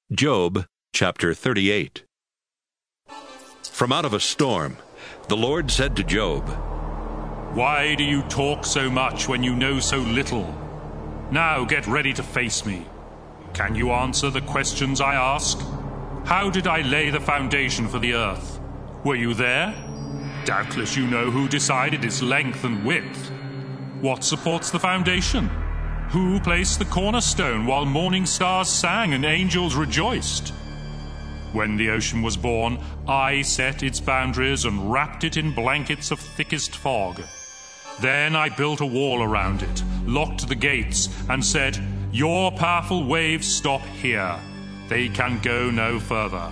Job chapter 38. From out of a storm, the Lord said to Job, "Why do you talk so much when you know so little? Now get ready to face me. Can you answer the questions I ask? How did I lay the foundation for the earth? Were you there? Doubtless you know who decided its length and width. What supports the foundation? Who placed the cornerstone while morning stars sang and angels rejoiced? When the ocean was born, I set its boundaries and wrapped it in blankets of thickest fog. Then I built a wall around it, locked the gates, and said, 'Your powerful waves stop here. They can go no further.'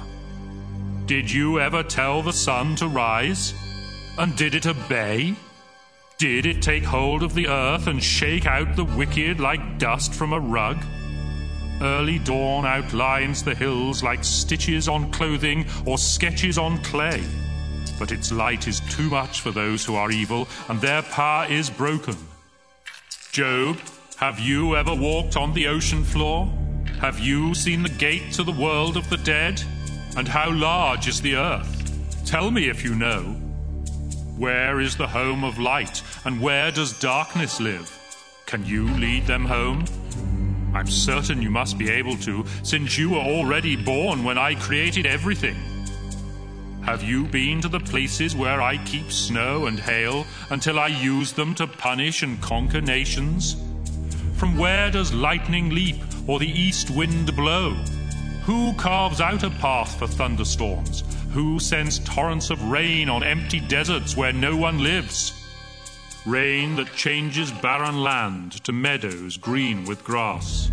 Did you ever tell the sun to rise? And did it obey? Did it take hold of the earth and shake out the wicked like dust from a rug? Early dawn outlines the hills like stitches on clothing or sketches on clay. But its light is too much for those who are evil, and their power is broken. Job, have you ever walked on the ocean floor? Have you seen the gate to the world of the dead? And how large is the earth? Tell me if you know. Where is the home of light, and where does darkness live? Can you lead them home? I'm certain you must be able to, since you were already born when I created everything. Have you been to the places where I keep snow and hail until I use them to punish and conquer nations? From where does lightning leap or the east wind blow? Who carves out a path for thunderstorms? Who sends torrents of rain on empty deserts where no one lives? Rain that changes barren land to meadows green with grass.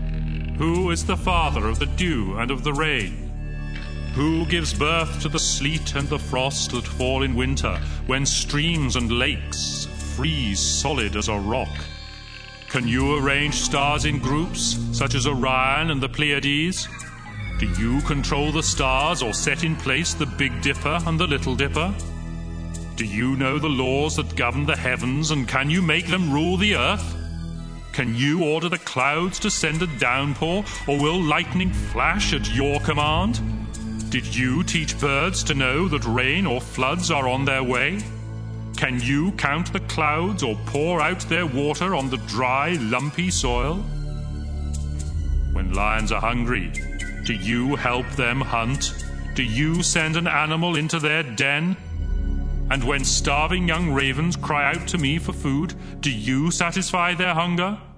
Who is the father of the dew and of the rain? Who gives birth to the sleet and the frost that fall in winter, when streams and lakes freeze solid as a rock? Can you arrange stars in groups, such as Orion and the Pleiades? Do you control the stars or set in place the Big Dipper and the Little Dipper? Do you know the laws that govern the heavens, and can you make them rule the earth? Can you order the clouds to send a downpour, or will lightning flash at your command? Did you teach birds to know that rain or floods are on their way? Can you count the clouds or pour out their water on the dry, lumpy soil? When lions are hungry, do you help them hunt? Do you send an animal into their den? And when starving young ravens cry out to me for food, do you satisfy their hunger?